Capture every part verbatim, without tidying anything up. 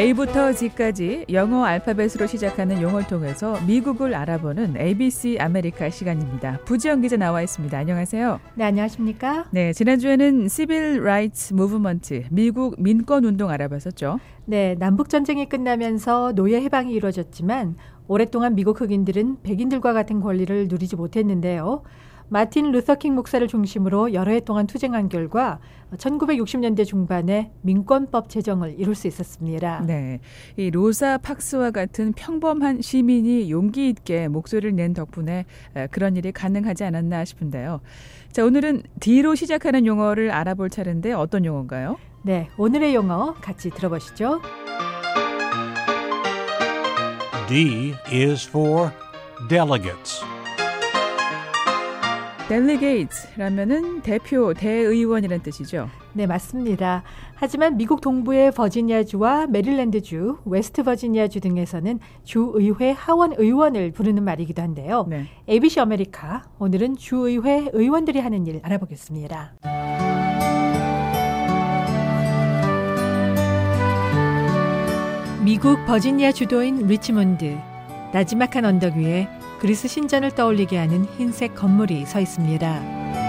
A부터 Z까지 영어 알파벳으로 시작하는 용어를 통해서 미국을 알아보는 에이비씨 아메리카 시간입니다. 부지영 기자 나와 있습니다. 안녕하세요. 네, 안녕하십니까? 네, 지난주에는 Civil Rights Movement, 미국 민권운동 알아봤었죠. 네, 남북전쟁이 끝나면서 노예 해방이 이루어졌지만 오랫동안 미국 흑인들은 백인들과 같은 권리를 누리지 못했는데요. 마틴 루서킹 목사를 중심으로 여러 해 동안 투쟁한 결과 천구백육십 년대 중반에 민권법 제정을 이룰 수 있었습니다. 네, 이 로사 팍스와 같은 평범한 시민이 용기 있게 목소리를 낸 덕분에 그런 일이 가능하지 않았나 싶은데요. 자, 오늘은 D로 시작하는 용어를 알아볼 차례인데 어떤 용어인가요? 네, 오늘의 용어 같이 들어보시죠. D is for delegates. delegates라면은 대표, 대의원이라는 뜻이죠. 네, 맞습니다. 하지만 미국 동부의 버지니아주와 메릴랜드주, 웨스트버지니아주 등에서는 주의회 하원 의원을 부르는 말이기도 한데요. 네. 에이비씨 아메리카, 오늘은 주의회 의원들이 하는 일 알아보겠습니다. 미국 버지니아 주도인 리치몬드, 나지막한 언덕 위에 그리스 신전을 떠올리게 하는 흰색 건물이 서 있습니다.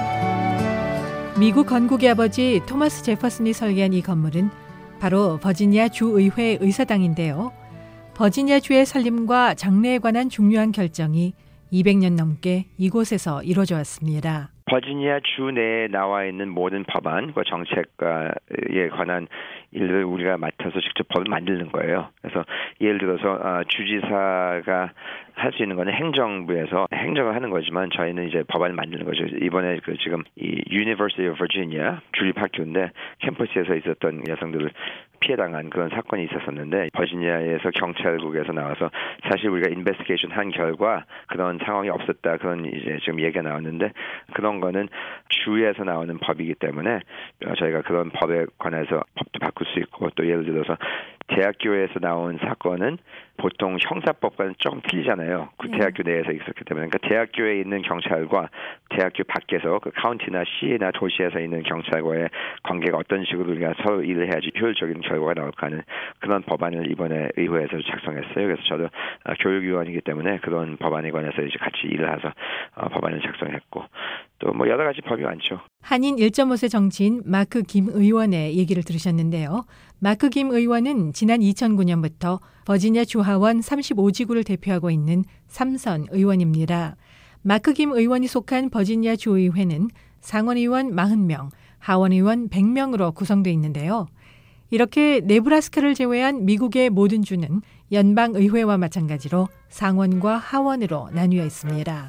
미국 건국의 아버지 토마스 제퍼슨이 설계한 이 건물은 바로 버지니아 주의회 의사당인데요. 버지니아 주의 설립과 장래에 관한 중요한 결정이 이백 년 넘게 이곳에서 이루어져 왔습니다. 버지니아 주 내에 나와 있는 모든 법안과 정책에 관한 일을 우리가 맡아서 직접 법을 만드는 거예요. 그래서 예를 들어서 주지사가 할 수 있는 거는 행정부에서 행정을 하는 거지만 저희는 이제 법안을 만드는 거죠. 이번에 그 지금 이 University of Virginia 주립학교인데 캠퍼스에서 있었던 여성들을 피해당한 그런 사건이 있었었는데 버지니아에서 경찰국에서 나와서 사실 우리가 인베스티게이션 한 결과 그런 상황이 없었다 그런 이제 지금 얘기가 나왔는데 그런 거는 주에서 나오는 법이기 때문에 저희가 그런 법에 관해서 법도 바꿀 수 있고 또 예를 들어서 대학교에서 나온 사건은 보통 형사법과는 좀 틀리잖아요. 그 네. 대학교 내에서 있었기 때문에 그러니까 대학교에 있는 경찰과 대학교 밖에서 그 카운티나 시나 도시에서 있는 경찰과의 관계가 어떤 식으로 우리가 서로 일을 해야지 효율적인 결과가 나올까 하는 그런 법안을 이번에 의회에서 작성했어요. 그래서 저도 교육위원이기 때문에 그런 법안에 관해서 이제 같이 일을 해서 법안을 작성했고 또 뭐 여러 가지 법이 많죠. 한인 일 점 오 세 정치인 마크 김 의원의 얘기를 들으셨는데요. 마크 김 의원은 지난 이천구 년부터 버지니아 주하원 삼십오 지구를 대표하고 있는 삼선 의원입니다. 마크 김 의원이 속한 버지니아 주의회는 상원의원 사십 명, 하원의원 백 명으로 구성되어 있는데요. 이렇게 네브라스카를 제외한 미국의 모든 주는 연방의회와 마찬가지로 상원과 하원으로 나뉘어 있습니다.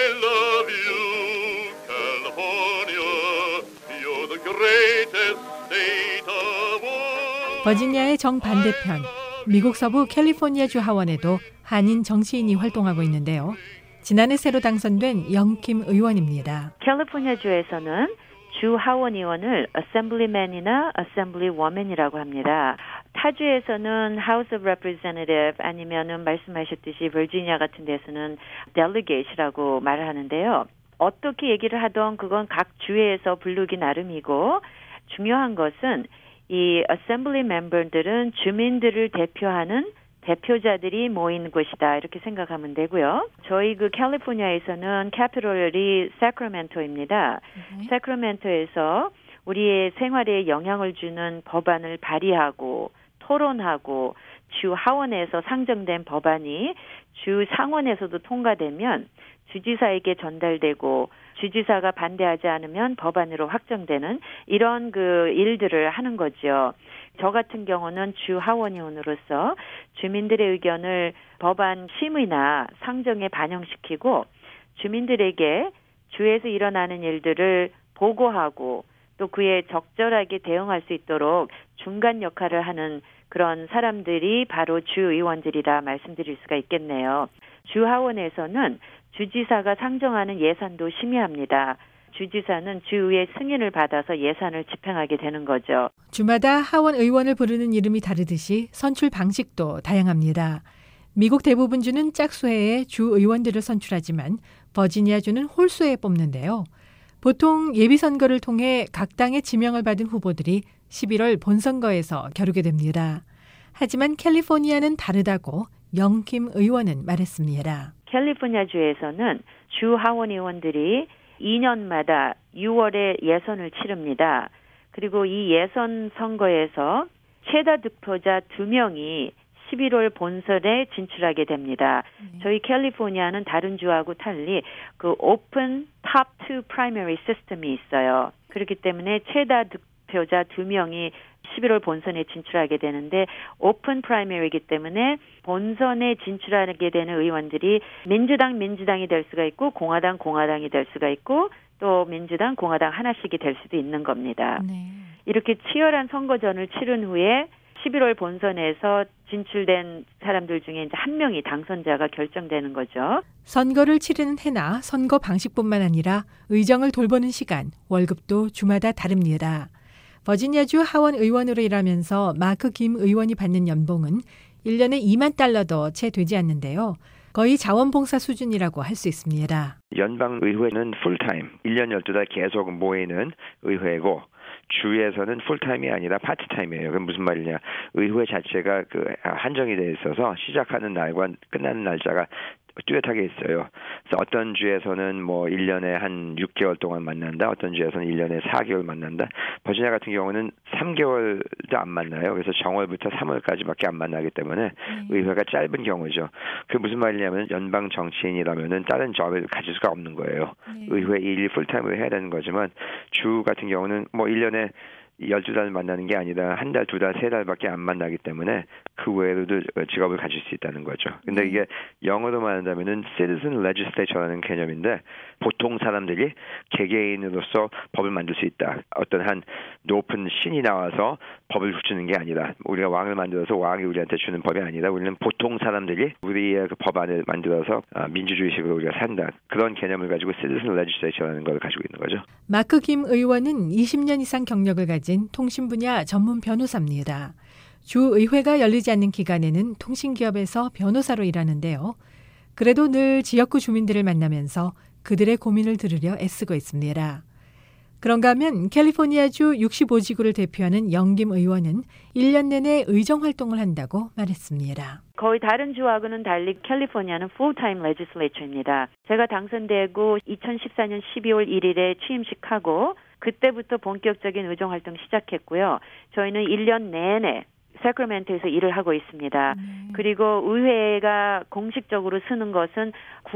버지니아의 정반대편, 미국 서부 캘리포니아주 하원에도 한인 정치인이 활동하고 있는데요. 지난해 새로 당선된 영킴 의원입니다. 캘리포니아주에서는 주 하원 의원을 assemblyman이나 assemblywoman이라고 합니다. 타주에서는 House of Representative 아니면은 말씀하셨듯이 버지니아 같은 데서는 delegate라고 말을 하는데요. 어떻게 얘기를 하던 그건 각 주에서 부르기 나름이고 중요한 것은 이 assembly member들은 주민들을 대표하는 대표자들이 모인 곳이다 이렇게 생각하면 되고요. 저희 그 캘리포니아에서는 캐피털이 세크라멘토입니다. 네. 세크라멘토에서 우리의 생활에 영향을 주는 법안을 발의하고 토론하고 주 하원에서 상정된 법안이 주 상원에서도 통과되면 주지사에게 전달되고 주지사가 반대하지 않으면 법안으로 확정되는 이런 그 일들을 하는 거죠. 저 같은 경우는 주 하원의원으로서 주민들의 의견을 법안 심의나 상정에 반영시키고 주민들에게 주에서 일어나는 일들을 보고하고 또 그에 적절하게 대응할 수 있도록 중간 역할을 하는 그런 사람들이 바로 주의원들이라 말씀드릴 수가 있겠네요. 주하원에서는 주지사가 상정하는 예산도 심의합니다. 주지사는 주의회 승인을 받아서 예산을 집행하게 되는 거죠. 주마다 하원 의원을 부르는 이름이 다르듯이 선출 방식도 다양합니다. 미국 대부분 주는 짝수회에 주 의원들을 선출하지만 버지니아주는 홀수에 뽑는데요. 보통 예비선거를 통해 각 당의 지명을 받은 후보들이 십일월 본선거에서 겨루게 됩니다. 하지만 캘리포니아는 다르다고 영김 의원은 말했습니다. 캘리포니아주에서는 주 하원 의원들이 이 년마다 유월에 예선을 치릅니다. 그리고 이 예선 선거에서 최다 득표자 두 명이 십일월 본선에 진출하게 됩니다. 네. 저희 캘리포니아는 다른 주하고 달리 그 오픈 탑 투 프라이머리 시스템이 있어요. 그렇기 때문에 최다 득표자 두 명이 십일월 본선에 진출하게 되는데 오픈 프라이머리이기 때문에 본선에 진출하게 되는 의원들이 민주당 민주당이 될 수가 있고 공화당 공화당이 될 수가 있고 또 민주당 공화당 하나씩이 될 수도 있는 겁니다. 네. 이렇게 치열한 선거전을 치른 후에 십일월 본선에서 진출된 사람들 중에 이제 한 명이 당선자가 결정되는 거죠. 선거를 치르는 해나 선거 방식뿐만 아니라 의정을 돌보는 시간, 월급도 주마다 다릅니다. 버지니아주 하원 의원으로 일하면서 마크 김 의원이 받는 연봉은 일 년에 이만 달러도 채 되지 않는데요. 거의 자원봉사 수준이라고 할 수 있습니다. 연방의회는 풀타임, 일 년 열두 달 계속 모이는 의회고 주에서는 풀타임이 아니라 파트타임이에요. 그게 무슨 말이냐. 의회 자체가 그 한정이 돼 있어서 시작하는 날과 끝나는 날짜가 뚜렷하게 있어요. 그래서 어떤 주에서는 뭐 일 년에 한 육 개월 동안 만난다. 어떤 주에서는 일 년에 사 개월 만난다. 버지니아 같은 경우는 삼 개월도 안 만나요. 그래서 정월부터 삼월까지밖에 안 만나기 때문에 네. 의회가 짧은 경우죠. 그게 무슨 말이냐면 연방 정치인이라면은 다른 잡을 가질 수가 없는 거예요. 네. 의회 일이 풀타임으로 해야 되는 거지만 주 같은 경우는 뭐 일 년에 열두 달 만나는 게 아니라 한 달, 두 달, 세 달밖에 안 만나기 때문에 그 외에도 직업을 가질 수 있다는 거죠. 근데 이게 영어로 말한다면은 citizen legislature라는 개념인데 보통 사람들이 개개인으로서 법을 만들 수 있다. 어떤 한 높은 신이 나와서 법을 주는 게 아니라 우리가 왕을 만들어서 왕이 우리한테 주는 법이 아니라 우리는 보통 사람들이 우리의 그 법안을 만들어서 민주주의식으로 우리가 산다. 그런 개념을 가지고 citizen legislature라는 걸 가지고 있는 거죠. 마크 김 의원은 이십 년 이상 경력을 가진 통신 분야 전문 변호사입니다. 주 의회가 열리지 않는 기간에는 통신기업에서 변호사로 일하는데요. 그래도 늘 지역구 주민들을 만나면서 그들의 고민을 들으려 애쓰고 있습니다. 그런가 하면 캘리포니아주 육십오 지구를 대표하는 영김 의원은 일 년 내내 의정 활동을 한다고 말했습니다. 거의 다른 주하고는 달리 캘리포니아는 풀타임 레지슬레이처입니다. 제가 당선되고 이천십사 년 십이월 일일에 취임식하고 그때부터 본격적인 의정 활동 시작했고요. 저희는 일 년 내내 세크라멘토에서 일을 하고 있습니다. 네. 그리고 의회가 공식적으로 쓰는 것은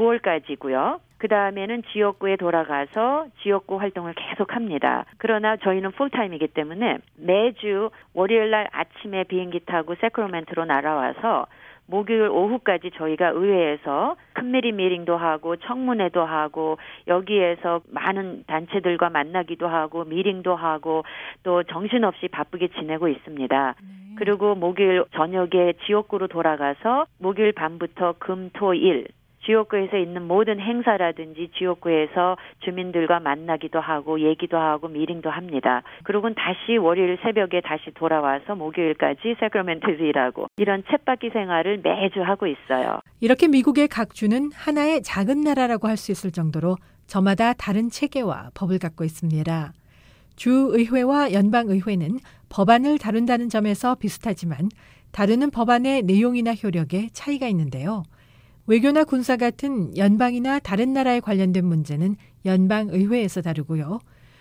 구월까지고요. 그 다음에는 지역구에 돌아가서 지역구 활동을 계속합니다. 그러나 저희는 풀타임이기 때문에 매주 월요일날 아침에 비행기 타고 세크라멘토로 날아와서 목요일 오후까지 저희가 의회에서 큰미리 미팅도 하고 청문회도 하고 여기에서 많은 단체들과 만나기도 하고 미팅도 하고 또 정신없이 바쁘게 지내고 있습니다. 네. 그리고 목요일 저녁에 지역구로 돌아가서 목요일 밤부터 금, 토, 일 지역구에서 있는 모든 행사라든지 지역구에서 주민들과 만나기도 하고 얘기도 하고 미팅도 합니다. 그리고는 다시 월요일 새벽에 다시 돌아와서 목요일까지 세크라멘토에서 일하고 이런 쳇바퀴 생활을 매주 하고 있어요. 이렇게 미국의 각 주는 하나의 작은 나라라고 할 수 있을 정도로 저마다 다른 체계와 법을 갖고 있습니다. 주의회와 연방의회는 법안을 다룬다는 점에서 비슷하지만 다루는 법안의 내용이나 효력에 차이가 있는데요. 외교나 군사 같은 연방이나 다른 나라에 관련된 문제는 연방의회에서 다루고요.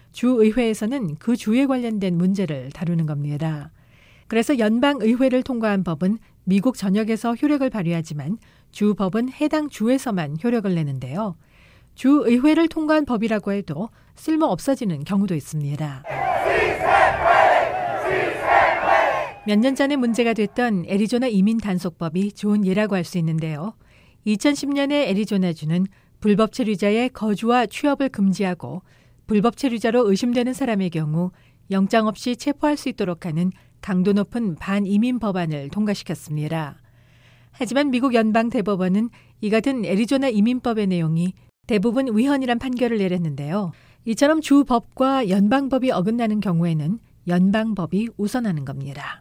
주의회에서는 그 주에 관련된 문제를 다루는 겁니다. 그래서 연방의회를 통과한 법은 미국 전역에서 효력을 발휘하지만 주법은 해당 주에서만 효력을 내는데요. 주의회를 통과한 법이라고 해도 쓸모 없어지는 경우도 있습니다. 몇 년 전에 문제가 됐던 애리조나 이민 단속법이 좋은 예라고 할 수 있는데요. 이천십 년에 애리조나주는 불법 체류자의 거주와 취업을 금지하고 불법 체류자로 의심되는 사람의 경우 영장 없이 체포할 수 있도록 하는 강도 높은 반이민 법안을 통과시켰습니다. 하지만 미국 연방 대법원은 이 같은 애리조나 이민법의 내용이 대부분 위헌이란 판결을 내렸는데요. 이처럼 주법과 연방법이 어긋나는 경우에는 연방법이 우선하는 겁니다.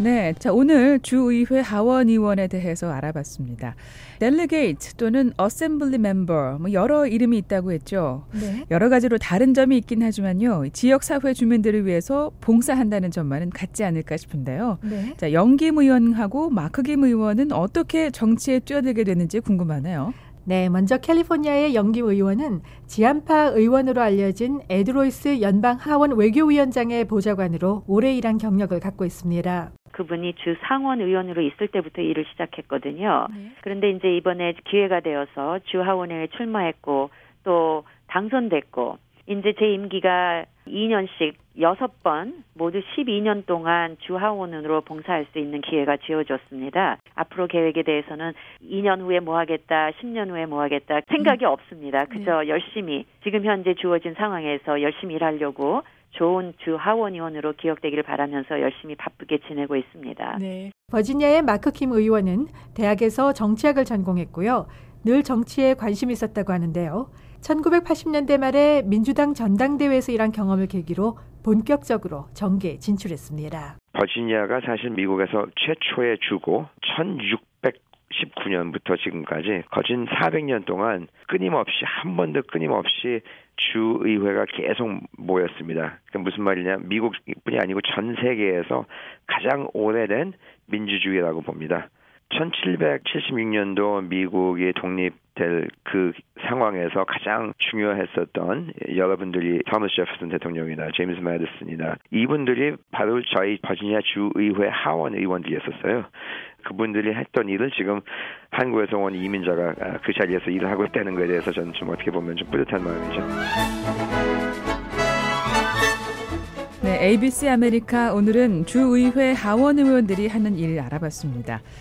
네, 자 오늘 주의회 하원 의원에 대해서 알아봤습니다. Delegate 또는 Assembly Member 뭐 여러 이름이 있다고 했죠. 네. 여러 가지로 다른 점이 있긴 하지만요. 지역 사회 주민들을 위해서 봉사한다는 점만은 같지 않을까 싶은데요. 네. 자 영김 의원하고 마크 김 의원은 어떻게 정치에 뛰어들게 됐는지 궁금하네요. 네, 먼저 캘리포니아의 영김 의원은 지한파 의원으로 알려진 에드로이스 연방 하원 외교위원장의 보좌관으로 오래 일한 경력을 갖고 있습니다. 그분이 주 상원 의원으로 있을 때부터 일을 시작했거든요. 네. 그런데 이제 이번에 기회가 되어서 주 하원에 출마했고 또 당선됐고 이제 제 임기가 이 년씩 여섯 번 모두 십이 년 동안 주 하원으로 봉사할 수 있는 기회가 주어졌습니다. 앞으로 계획에 대해서는 이 년 후에 뭐 하겠다, 십 년 후에 뭐 하겠다 생각이 음. 없습니다. 그저 네. 열심히 지금 현재 주어진 상황에서 열심히 일하려고 좋은 주 하원 의원으로 기억되기를 바라면서 열심히 바쁘게 지내고 있습니다. 네. 버지니아의 마크 김 의원은 대학에서 정치학을 전공했고요. 늘 정치에 관심이 있었다고 하는데요. 천구백팔십 년대 말에 민주당 전당대회에서 일한 경험을 계기로 본격적으로 정계에 진출했습니다. 버지니아가 사실 미국에서 최초의 주고 천육백십구 년부터 지금까지 거진 사백 년 동안 끊임없이 한 번도 끊임없이 주의회가 계속 모였습니다. 그러니까 무슨 말이냐, 미국뿐이 아니고 전 세계에서 가장 오래된 민주주의라고 봅니다. 천칠백칠십육 년도 미국이 독립될 그 상황에서 가장 중요했었던 여러분들이 토머스 제퍼슨 대통령이나 제임스 매디슨이나 이분들이 바로 저희 버지니아 주의회 하원 의원들이었었어요. 그분들이 했던 일을 지금 한국에서 온 이민자가 그 자리에서 일을 하고 있다는 것에 대해서 저는 좀 어떻게 보면 좀 뿌듯한 마음이죠. 네, 에이비씨 아메리카 오늘은 주의회 하원 의원들이 하는 일 알아봤습니다.